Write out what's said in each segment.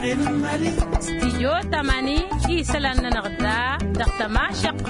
استيو تماني إيسلان نغدا دختما شق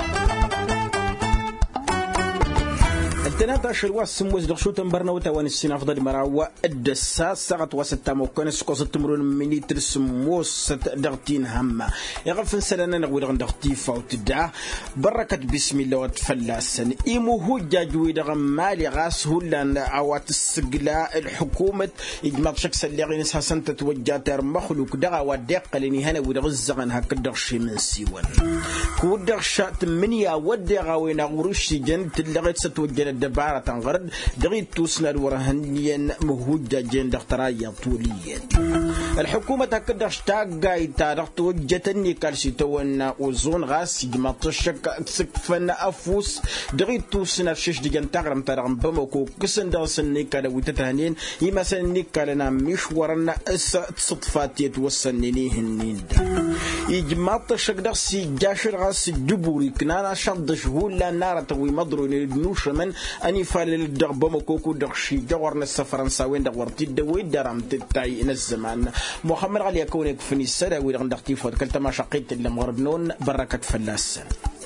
التناقش الواسم دغشو تنبرنا وتوان السين أفضل مراوة الدساس ساعة وستة موكان سكوز تمرون مني ترسموس دغتين هما يغفن سلنا نقول عن دغتيفا وتدعى بركة بسم الله وتفلاسن إيمو هو جاجوي دغم مالي غاس هولان عوات السقلاء الحكومة إجماع شخص اللي غين ساسن تتوجه مخلوق دغا ودق لني هنا ودغزغن هك دغشي من سيوان كودغ شات منيا ودغا وين غروش جن تلغت ستوجه الدبارة تنغرد دغيت توسنا الورهنيين مهوجة جين دخترايا طولية الحكومة تقدر اشتاقا يتارق توجتني كالسيتونا وزون غاس جماطشك سكفن أفوس دغيت توسنا شش ديجان تغرم ترغم بموكو كسن دغسني كالا ويتتهنين يمسني كالنا مشورنا صدفاتي توسنيني هنين يجماطشك دغسي جاشر غاس جبوري كنانا شدش هولا نارة توي مضروني نوش من أني فال الدغبم وكوكو دغشي جورنا السفرنساوين دغورتي دوي درام تتاي إن الزمان محمد علي يكون يكفني السنة ويرغن دغتي فوت كلتا ما شقيت اللي مغربنون بركة فلاس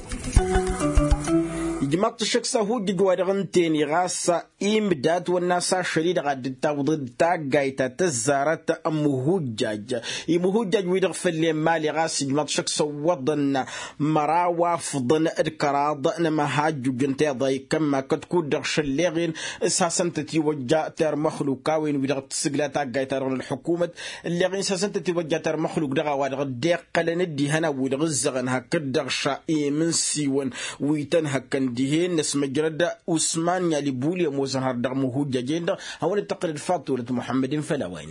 جماعة الشخص هو جوارغن تاني غاسة إمداد والناس شريد غاد تاوضد تاقايتا تزارت مهوجاج مهوجاج ويدغف اللي مالي غاس جماعة الشخص وضن مراوا فضن الكراض نمهاج جنتي ضاي كما كتكون دغش الليغين اساسا تتوجه تار مخلوقا وين ويدغ تسقلا تاقايتا رغن الحكومة الليغين اساسا تتوجه تار مخلوق دغا وادغ ديق لندي هنا ويدغ الزغن هكا دغشا من سيون ويتن هكا دهين نسمع جرد عثمان يالي بولي موزن هردق مهوجة جيدا هون التقرير فاطورة محمد فلاوين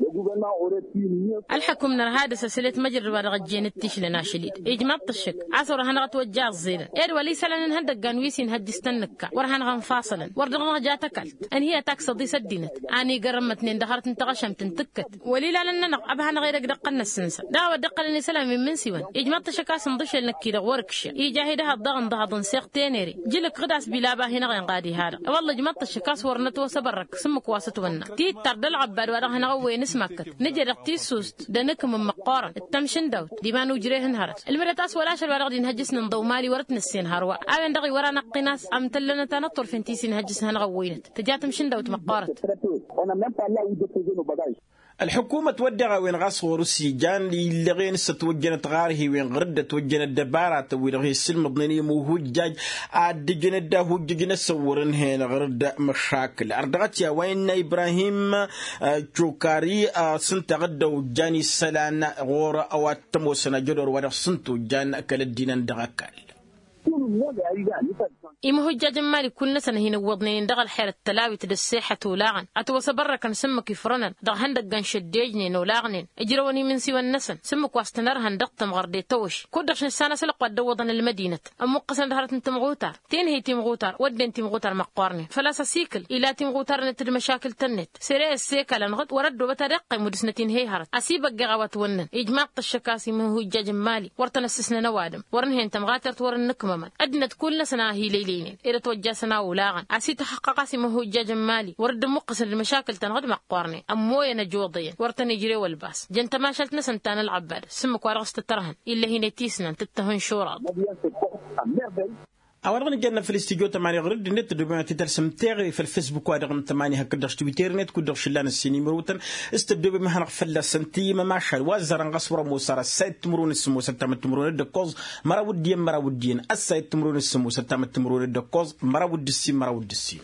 الحكم من هذا سلسلة مجر ورغجين التيش لنا شديد إجماع الشك عصر هنغت وجاء الزيرة إير ولي سلنا هندق قانويسين هدستنك ورهن فاصلا وردغنا جاتكلت أن هي تقصدي سدينت أني قرمتنين دخرت انتغشم تنتكت ولي لنا أبها نغيرك دقنا السنسة دعوة دقلني سلام من سوان إجماع الشك أصندش لنكي دغوركش يجاهدها الضغن ضغضن سيق تينيري جلك غداس بلابا هنا غنقادي هذا والله إجماع الشك أصورنت وسبرك سمك واسط ونا تيت تردل عباد ورغنا غوين اسمك نجر اقتيسوست دنكم من مقارن التمشن دوت ديمانو جريهن هرت المرتاس ولا شر ورغ دين هجسن نضو مالي ورتن السين هروا أبن دغي ورا نقناس أم تلنا تنطر فنتيسين هجسن غوينت تجات مشن دوت مقارت الحكومة تودع وين غاصو روسي جان اللي غين ستوجنت غاره وين غرد توجنت الدبارة وين غي السلم ضنيني موهوجاج عاد دا هوججنا سورن هنا غرد مشاكل أردغت يا وين إبراهيم جوكاري سنت غدا جاني سلان غور أو تموسنا جدور ورا سنتو جان أكل الدين دغاكل إمهوجاج مالي كل سنة هنا وضنين دغل حيرة التلاوي تدسيحة ولاغن أتوسى برا كان سمك يفرنن دغ هندق جان شديجنين ولاغنين اجروني من سوى النسن سمك واستنر هندق تمغردي توش كودش نسانا سلق ود وضن المدينة أم قسن ظهرت انت مغوتار تين هي تمغوتار ود انت مغوتار مقارني فلاسا سيكل إلا تمغوتار نت المشاكل تنت سريع السيكل انغط وردوا بترقي مدسنتين هي هرت أسيبك جغوات ونن إجماع الشكاسي مهوجاج مالي ورتنسسنا نوادم ورنهن تمغاتر ورنكم أدنت كل سنة هي ليلين إذا توجه سنة ولاغن أسي تحقق اسمه هجاج مالي ورد مقصر المشاكل تنغد مقارني أموية نجوضيا ورتني جري والباس جنت ما شلتنا سنتان العباد سمك ورغست الترهن إلا هنا تيسنا تتهن شوراد أولا جانا في الاستيجو تماني غرد نت دوبنا تترسم تاغي في الفيسبوك وادغن تماني هكدرش تويتر نت كدرش لان السيني مروتن استدوب مهنا فلا سنتي ما ماشال وزرن غصبر موسار السيد تمرون السمو ستام تمرون الدكوز مراودين السيد تمرون السمو ستام تمرون الدكوز مراود السين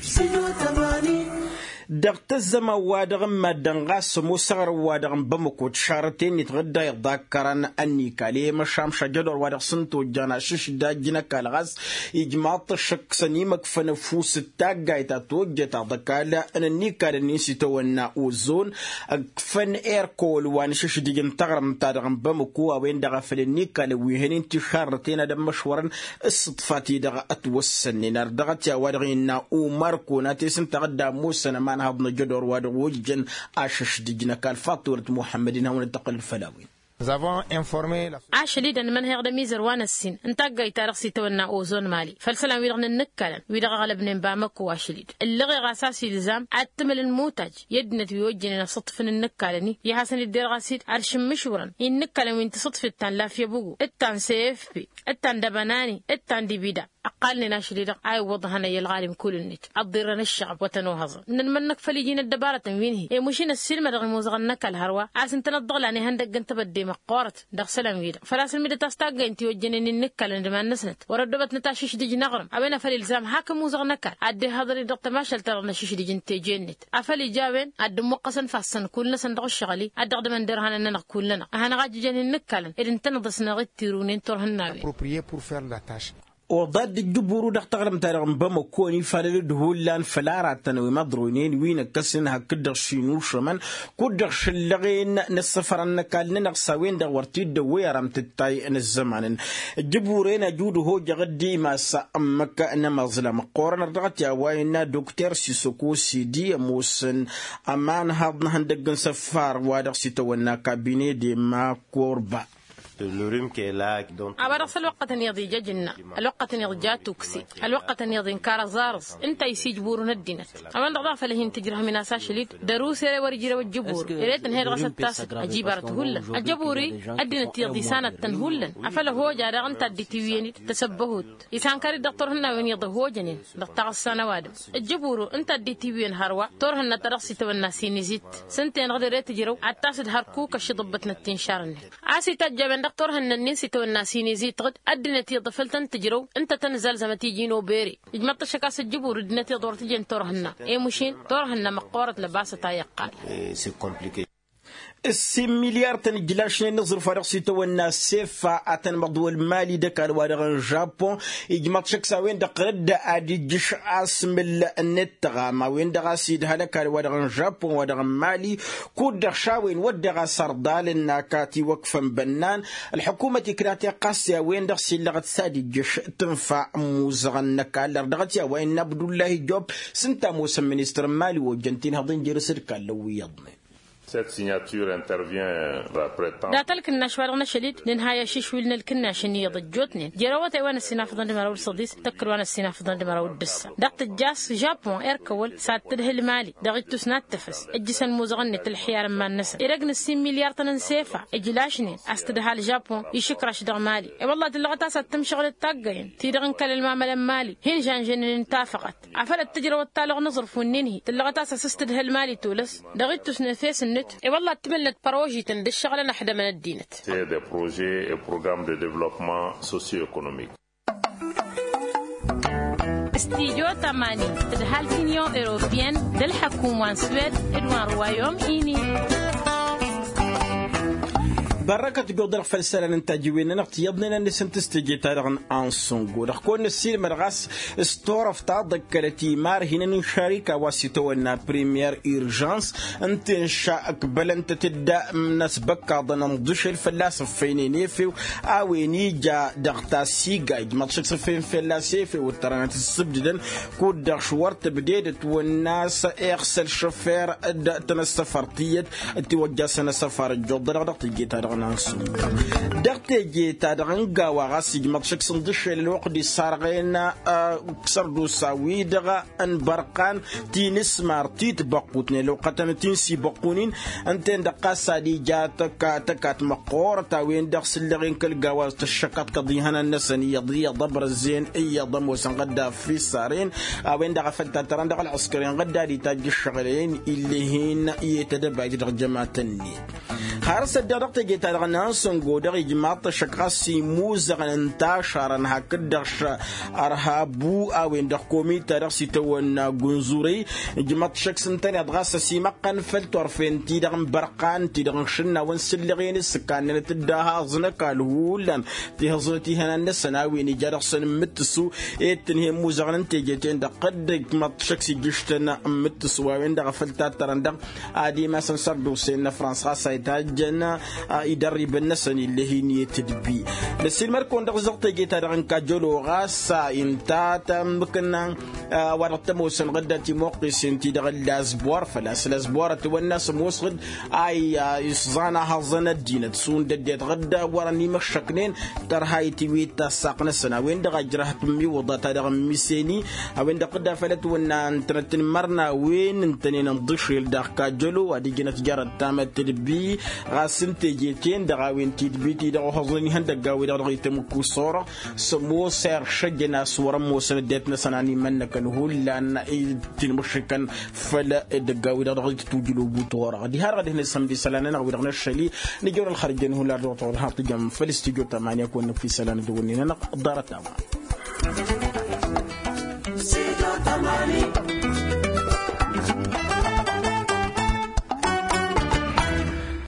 دغت الزما وادغ مدن غاس مسغر وادغ بمكوت شارتين يتغدى يذكرن اني كالي مشام شجدور وادغ سنتو جانا شش داجنا كالغاس اجماط الشك سنيمك فنفوس التاغايتا توجتا دكالا انني كالني سيتونا اوزون فن اير كول وان شش ديجن تغرم تادغ بمكو وين دغ فلني كال ويهنين تشارتين دم مشورن الصدفاتي دغ اتوسن نار دغت يا وادغينا وماركو ناتي سنتغدى موسى ما هضنا جدور وادغ وجن أشش دجنا كالفاتورة محمدين هون التقل الفلاوين عاشليدا من هيغدا ميزر وانا السين انتاقا يتارخ سيتونا اوزون مالي فالسلام ويرغن النكالا ويرغ غلب نبامك واشليد اللغي غاساسي لزام عتمل الموتاج يدنت ويوجننا صطفن النكالني يحسن الدير غاسيد عرش مشورا النكالا وين تصطف التان لافيا بوغو التان سيف بي التان دبناني التان دي بيدا أقالني ناشليدا أي وضهنا يلغالم كل النت أضيرنا الشعب وتنوهظ نمنك فليجين الدبارة وينهي مشين السلمة رغم موزغنك الهروة عسن تنضغل يعني هندق انت بدي مقارت دغ سلام ويدا فلاس الميدا تستاقى انت وجنين النكال عندما نسنت وردبت نتاشيش ديج نغرم أبينا فالإلزام حاكم موزغنك عدي هذا دغ تماشل ترى نشيش ديج انت جنت أفلي جابين عد موقسا فاسن كلنا صندوق الشغلي عد غد من درهنا اننا كلنا أنا غاجي جن النكال إذن تنضس نغيت تيرونين ترهناوي وضد الجبور دختغرم تارغم بمكوني فالد دهولان فلارا تنوي مضرونين وين كسن هكدر شينو شمن كدر شلغين نصفر النكال ننقصاوين دغورتي دوية رم تتاي الزمان الجبورين جود هو جغدي ما سأمك نما ظلم قورن رغت يا وين دكتور سيسوكو سيدي موسن أمان هضنا هندقن سفار وادغ سيتونا كابيني دي ما كوربا أبرص الوقت يضي ججنا الوقت يضي جاتوكسي الوقت يضي انكار زارس انت يسي جبور ندينت أمان ضعف لهن تجرها من أساس شليد دروس ورجير والجبور إريد أن هي رغسة تاسك أجيبارة هلا الجبوري أدينت يضي سانة تنهلا أفلا هو جارة أنت الديتيوين تسبهوت إسان كاري دكتور هنا وين يضي هو جنين دكتور السنة وادم الجبورو أنت الديتيوين هروا تور هنا ترغسي توالناسيني زيت سنتين غدر تجرو عتاسد هركوك الشي ضبتنا التنشارن عاسي تجابن دكتور هننين سيتو الناسيني زيت غد أدنتي ضفلتن تجرو أنت تنزل زمتيجينو بيري إجمعت شكاس الجبور أدنتي دور تجين تورهنا إيه مشين تورهنا مقارة لباسة تايقال السي مليار تنجلاش نظر فرق سيتو الناس سيفا أتن مضو المالي دكال وادغن جابون إجمع شكسا وين دقرد أدي جيش اسم النتغا ما وين دغا سيد هلكال وادغن جابون وادغن مالي كود دغشاوين ودغا سردال الناكاتي وقفا بنان الحكومة كراتي قاسيا وين دغ سيلغت سادي جيش تنفع موزغن نكال لردغتيا وين نبدو الله جوب سنتا موسم منستر مالي وجنتين هضين جيرسر كالو يضمن. Cette signature intervient après temps. داتلك النشوارنا شديد لنهاية شيشويلنا الكنا شنية ضجوتني جروات وانا السناف ضد مراول صديس تكر وانا السناف ضد مراول دس دقت الجاس جابون إركول سات تده المالي دقيت سنات تفس الجسن موزغني الحيار ما الناس إرقن السين مليار تنسيفا إجلاشني أستدها الجابون يشكرش دغ مالي والله دلغتا ستم شغل التاقين تيدغن كل المعمل مالي هين جان جنن انتافقت عفلت تجرى والتالغ نظرف وننهي دلغتا سستدها المالي تولس دقيت سنفيس النت والله تملت بروجي تندش شغلة نحدا من الدينت. C'est des projets et programmes de développement socio-économique. استيجو تماني تدهال فينيو إيروبيان دل حكومة سويد إدوان روايوم إيني بركة قدر فلسلة نتاجوين نقطي يبنينا نسن تستجي تارغن أنسونغو دخكون نسير مرغاس استورف تذكرتي مار هنا نشاركة واسيتونا بريمير إيرجانس انت انشاء أقبل انت تبدأ نسبك ضنمضش الفلاس فيني نيفيو اويني جا دغتا سيغا ما تشكس فين فلاسيفي وترانت السبجدن كود دغشورت بديدت والناس اغسل شوفير تنسفرتيت توجه سنة سفر الجودر دغتي جيتا دقتي جيتا دغنغا وغاسي ماتشك صندش الوقت سارغين كسردو ساوي دغا ان برقان تينس مارتيت بقوتني لو قتن تنسي بقونين انتين دقا سادي جاتك تكات مقور تاوين دغس اللغين كل غواز تشكات قضيهنا النسن يضي ضبر الزين اي ضم وسنغدا في سارين وين دغا فتاتران دغا العسكريين غدا دي تاج الشغلين اللي هين يتدبع دغ جماعه النيت هارس الدرقة جيت على سنجو دغي جماعة شكاسي موزع انتشر هكذاش أرهابو أو إن دخومي ترسي تونا جنزوري جماعة شخص تاني أدغاس سيمقن فلتور فين تيدغن برقان تيدغن شنا ونسلغين السكان تدها زنك الهولن تهزتي هنا النسنا وين جرسن متسو إتنهي موزع انتجتين دقد جماعة شخص جشتنا متسو وين دغفلتا ترندق عادي ما سنسردو سين فرنسا سايتاج جنا يدرب الناس اللي هي نيتدبي للسلمر كون دغزقت جيتا دغن كاجولو غاسا انتا تمكنا ورت موسن غدتي موقس انتي دغل لازبور فلاس لازبور والناس موسغد اي يصزانا حظنا الدين تسون دديت غدا وراني مشكنين تر هاي تيويتا ساقنا سنا وين دغ جرحت مي وضتا دغ ميسيني وين دغدا فلت ونا انترتن مرنا وين انتني نضشيل دغ كاجولو ودي جنت جرت تامت تدبي غاسن تيجيتين دغ وين تدبي دغ حظني هند غاوي دغ يتمكو صوره سمو سير شجنا صوره موسن ديتنا سناني منك نقول لأن تنمشكن فلا الدجاوي ده رغيت توجلو بطورة دي هرقد هنا السمدي سلانة نقول رغنا الشلي نجور الخارج هو لا دوطور هارت جم فلسطيجو تمانية كون في سلانة دوني نقدر تمام